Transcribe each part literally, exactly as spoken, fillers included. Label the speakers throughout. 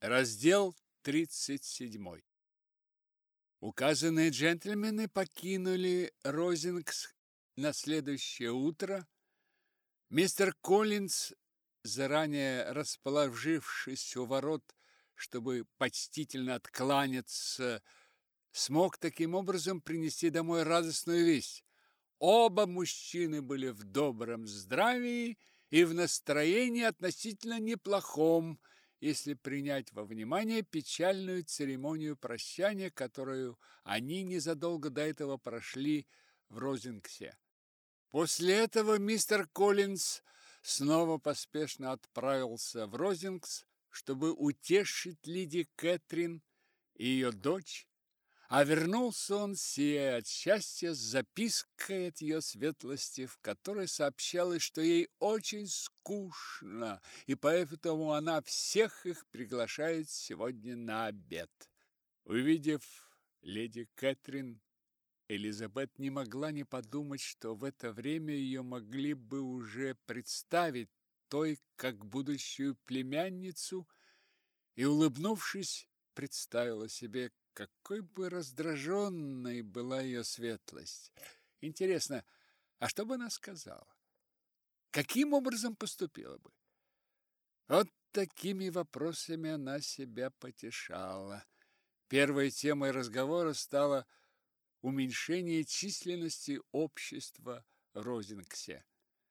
Speaker 1: Раздел тридцать седьмой. Указанные джентльмены покинули Розингс на следующее утро. Мистер Коллинз, заранее расположившись у ворот, чтобы почтительно откланяться, смог таким образом принести домой радостную весть. Оба мужчины были в добром здравии и в настроении относительно неплохом, если принять во внимание печальную церемонию прощания, которую они незадолго до этого прошли в Розингсе. После этого мистер Коллинз снова поспешно отправился в Розингс, чтобы утешить леди Кэтрин и ее дочь, а вернулся он, сияя от счастья, с запиской от ее светлости, в которой сообщалось, что ей очень скучно, и поэтому она всех их приглашает сегодня на обед. Увидев леди Кэтрин, Элизабет не могла не подумать, что в это время ее могли бы уже представить той как будущую племянницу, и, улыбнувшись, представила себе, какой бы раздраженной была ее светлость. Интересно, а что бы она сказала? Каким образом поступила бы? Вот такими вопросами она себя потешала. Первой темой разговора стало уменьшение численности общества в Розингсе.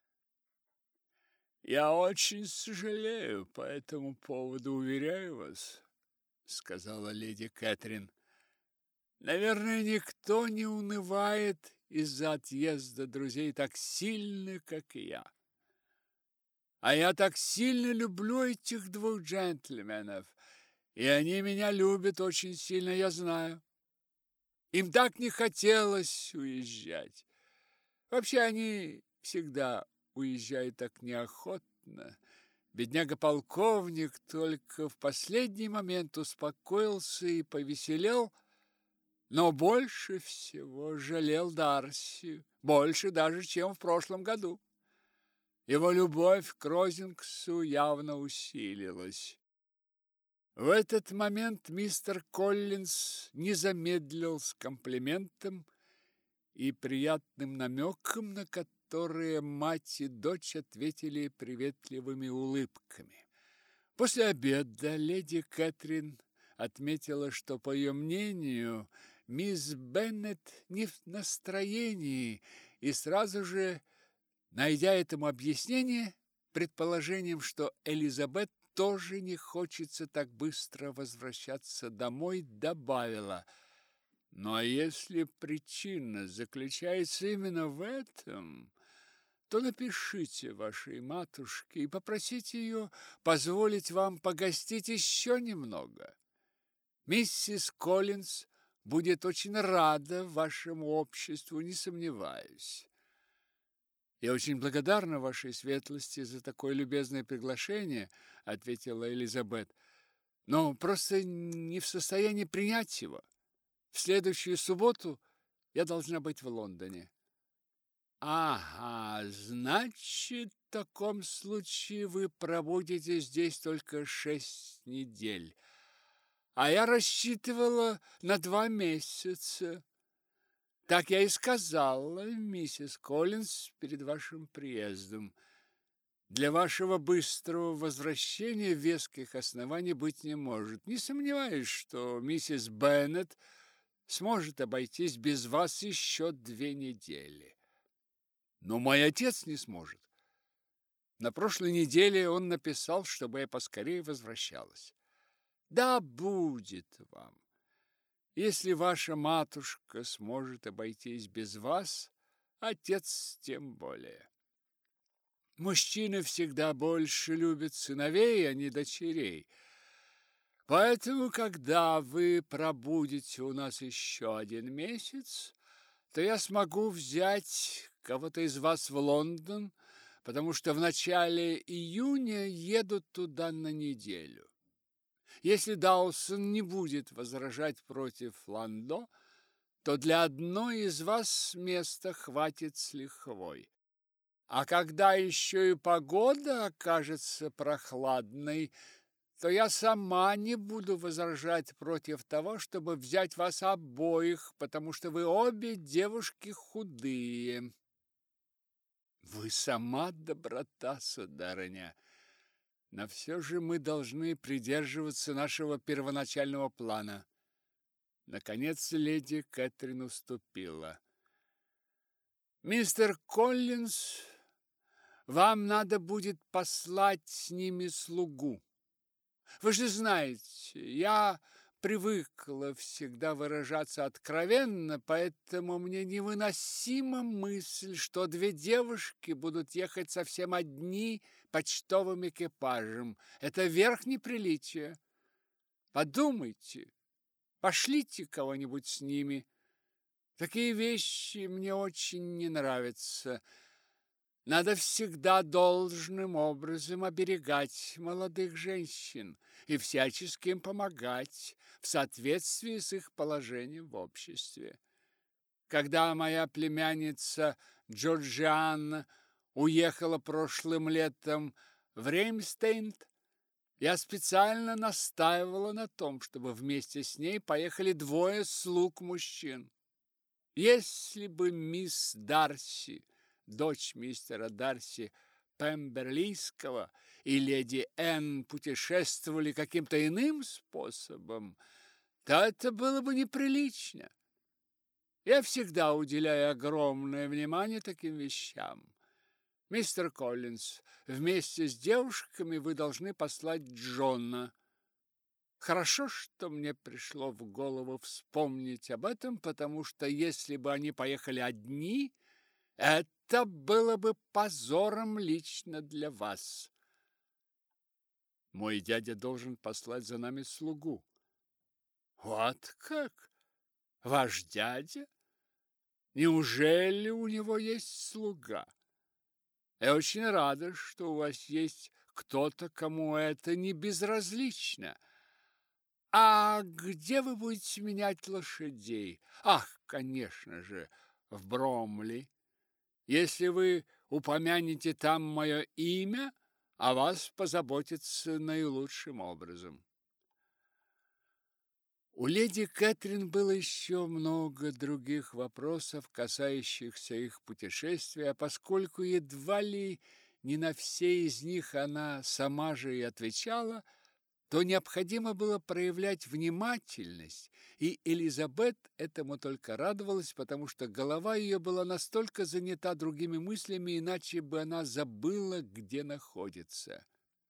Speaker 1: «Я очень сожалею по этому поводу, уверяю вас», — сказала леди Кэтрин. «Наверное, никто не унывает из-за отъезда друзей так сильно, как и я. А я так сильно люблю этих двух джентльменов, и они меня любят очень сильно, я знаю. Им так не хотелось уезжать. Вообще они всегда уезжают так неохотно. Бедняга-полковник только в последний момент успокоился и повеселел, но больше всего жалел Дарси, больше даже, чем в прошлом году. Его любовь к Розингсу явно усилилась. В этот момент мистер Коллинз не замедлил с комплиментом и приятным намеком, на которые мать и дочь ответили приветливыми улыбками. После обеда леди Кэтрин отметила, что, по ее мнению, мисс Беннет не в настроении, и сразу же, найдя этому объяснение, предположением, что Элизабет тоже не хочется так быстро возвращаться домой, добавила: «Но если причина заключается именно в этом, то напишите вашей матушке и попросите ее позволить вам погостить еще немного. Миссис Коллинз будет очень рада вашему обществу, не сомневаюсь». «Я очень благодарна вашей светлости за такое любезное приглашение», — ответила Элизабет, «но просто не в состоянии принять его. В следующую субботу я должна быть в Лондоне». «Ага, значит, в таком случае вы пробудете здесь только шесть недель, а я рассчитывала на два месяца. Так я и сказала миссис Коллинз перед вашим приездом. Для вашего быстрого возвращения веских оснований быть не может. Не сомневаюсь, что миссис Беннет сможет обойтись без вас еще две недели. Но мой отец не сможет. На прошлой неделе он написал, чтобы я поскорее возвращалась. Да будет вам. Если ваша матушка сможет обойтись без вас, отец тем более. Мужчины всегда больше любят сыновей, а не дочерей. Поэтому, когда вы пробудете у нас еще один месяц, то я смогу взять кого-то из вас в Лондон, потому что в начале июня еду туда на неделю. Если Даусон не будет возражать против Ландо, то для одной из вас места хватит с лихвой. А когда еще и погода окажется прохладной, то я сама не буду возражать против того, чтобы взять вас обоих, потому что вы обе девушки худые. Вы сама доброта, сударыня. Но все же мы должны придерживаться нашего первоначального плана. Наконец леди Кэтрин уступила. Мистер Коллинз, вам надо будет послать с ними слугу. Вы же знаете, я привыкла всегда выражаться откровенно, поэтому мне невыносима мысль, что две девушки будут ехать совсем одни почтовым экипажем. Это верх неприличия. Подумайте, пошлите кого-нибудь с ними. Такие вещи мне очень не нравятся. Надо всегда должным образом оберегать молодых женщин и всячески им помогать в соответствии с их положением в обществе. Когда моя племянница Джорджианна уехала прошлым летом в Реймстейнд, я специально настаивала на том, чтобы вместе с ней поехали двое слуг мужчин. Если бы мисс Дарси, дочь мистера Дарси Пемберлийского, и леди Энн путешествовали каким-то иным способом, то это было бы неприлично. Я всегда уделяю огромное внимание таким вещам. Мистер Коллинз, вместе с девушками вы должны послать Джона. Хорошо, что мне пришло в голову вспомнить об этом, потому что если бы они поехали одни, это было бы позором лично для вас. Мой дядя должен послать за нами слугу. Вот как? Ваш дядя? Неужели у него есть слуга? Я очень рада, что у вас есть кто-то, кому это не безразлично. А где вы будете менять лошадей? Ах, конечно же, в Бромли. Если вы упомянете там мое имя, о вас позаботятся наилучшим образом. У леди Кэтрин было еще много других вопросов, касающихся их путешествия, а поскольку едва ли не на все из них она сама же и отвечала, то необходимо было проявлять внимательность, и Элизабет этому только радовалась, потому что голова ее была настолько занята другими мыслями, иначе бы она забыла, где находится.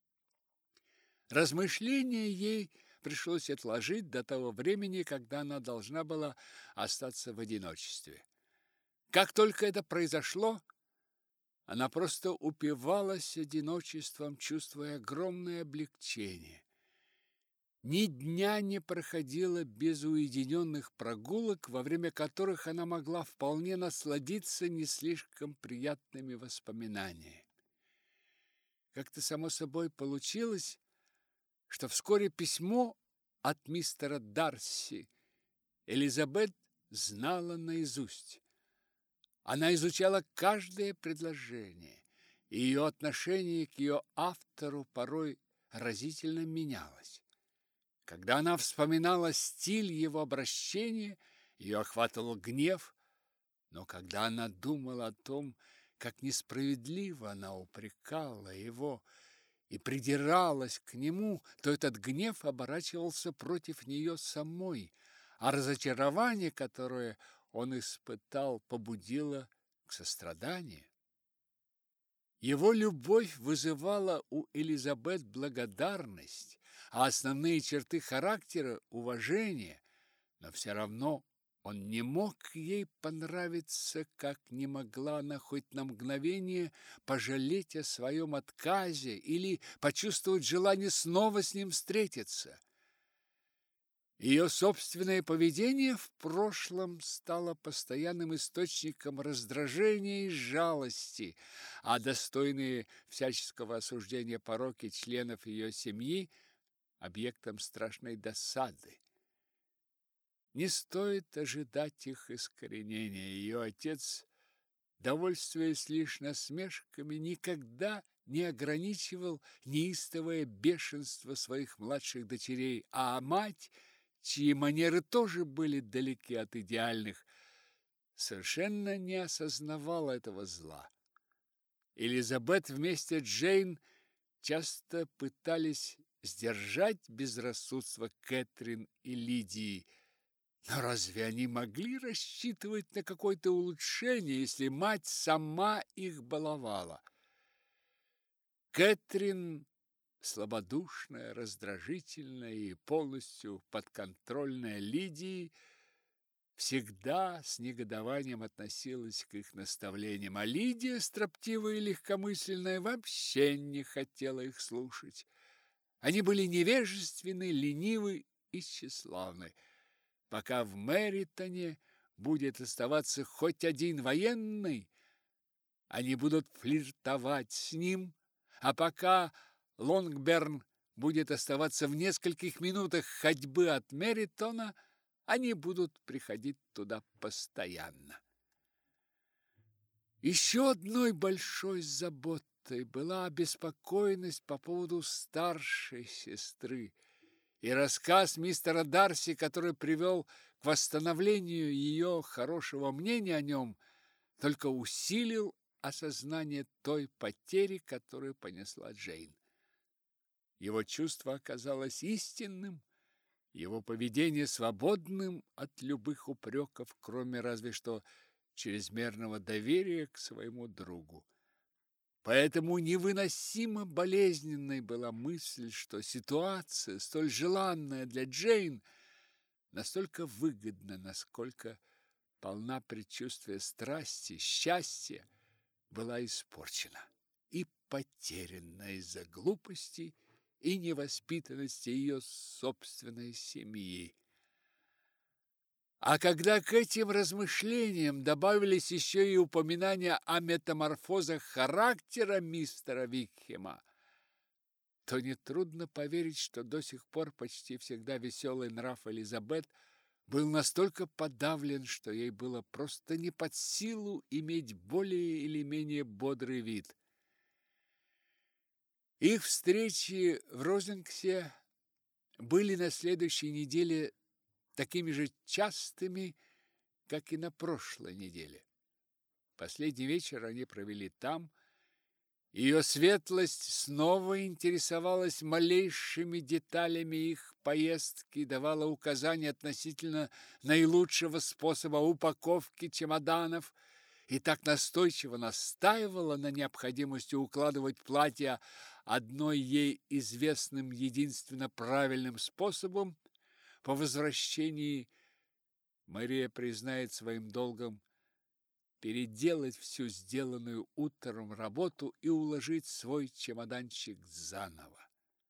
Speaker 1: Размышления ей пришлось отложить до того времени, когда она должна была остаться в одиночестве. Как только это произошло, она просто упивалась одиночеством, чувствуя огромное облегчение. Ни дня не проходило без уединенных прогулок, во время которых она могла вполне насладиться не слишком приятными воспоминаниями. Как-то само собой получилось, что вскоре письмо от мистера Дарси Элизабет знала наизусть. Она изучала каждое предложение, и ее отношение к ее автору порой разительно менялось. Когда она вспоминала стиль его обращения, ее охватывал гнев, но когда она думала о том, как несправедливо она упрекала его и придиралась к нему, то этот гнев оборачивался против нее самой, а разочарование, которое он испытал, побудило к состраданию. Его любовь вызывала у Элизабет благодарность, а основные черты характера – уважение, но все равно он не мог ей понравиться, как не могла она хоть на мгновение пожалеть о своем отказе или почувствовать желание снова с ним встретиться. Ее собственное поведение в прошлом стало постоянным источником раздражения и жалости, а достойные всяческого осуждения пороки членов ее семьи – объектом страшной досады. Не стоит ожидать их искоренения. Ее отец, довольствуясь лишь насмешками, никогда не ограничивал неистовое бешенство своих младших дочерей, а мать, чьи манеры тоже были далеки от идеальных, совершенно не осознавала этого зла. Элизабет вместе с Джейн часто пытались сдержать безрассудство Кэтрин и Лидии, но разве они могли рассчитывать на какое-то улучшение, если мать сама их баловала? Кэтрин, слабодушная, раздражительная и полностью подконтрольная Лидии, всегда с негодованием относилась к их наставлениям, а Лидия, строптивая и легкомысленная, вообще не хотела их слушать. Они были невежественны, ленивы и тщеславны. Пока в Мэритоне будет оставаться хоть один военный, они будут флиртовать с ним, а пока Лонгберн будет оставаться в нескольких минутах ходьбы от Мэритона, они будут приходить туда постоянно. Еще одной большой заботой была обеспокоенность по поводу старшей сестры, и рассказ мистера Дарси, который привел к восстановлению ее хорошего мнения о нем, только усилил осознание той потери, которую понесла Джейн. Его чувство оказалось истинным, его поведение свободным от любых упреков, кроме разве что чрезмерного доверия к своему другу. Поэтому невыносимо болезненной была мысль, что ситуация, столь желанная для Джейн, настолько выгодна, насколько полна предчувствия страсти, счастья, была испорчена и потеряна из-за глупости и невоспитанности ее собственной семьи. А когда к этим размышлениям добавились еще и упоминания о метаморфозах характера мистера Викхема, то нетрудно поверить, что до сих пор почти всегда веселый нрав Элизабет был настолько подавлен, что ей было просто не под силу иметь более или менее бодрый вид. Их встречи в Розингсе были на следующей неделе такими же частыми, как и на прошлой неделе. Последний вечер они провели там. Ее светлость снова интересовалась малейшими деталями их поездки и давала указания относительно наилучшего способа упаковки чемоданов и так настойчиво настаивала на необходимости укладывать платья одной ей известным единственно правильным способом. По возвращении Мария признает своим долгом переделать всю сделанную утром работу и уложить свой чемоданчик заново.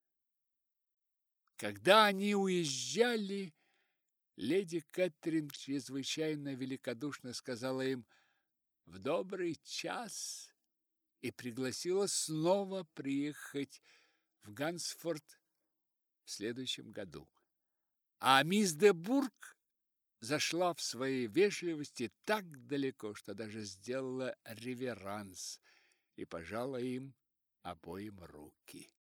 Speaker 1: Когда они уезжали, леди Кэтрин чрезвычайно великодушно сказала им «в добрый час» и пригласила снова приехать в Гансфорд в следующем году. А мисс де Бург зашла в своей вежливости так далеко, что даже сделала реверанс и пожала им обоим руки.